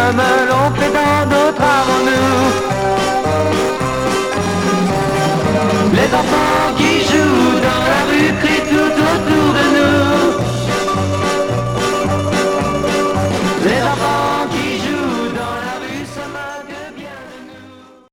comme l'on fait dans d'autres avant nous. Les enfants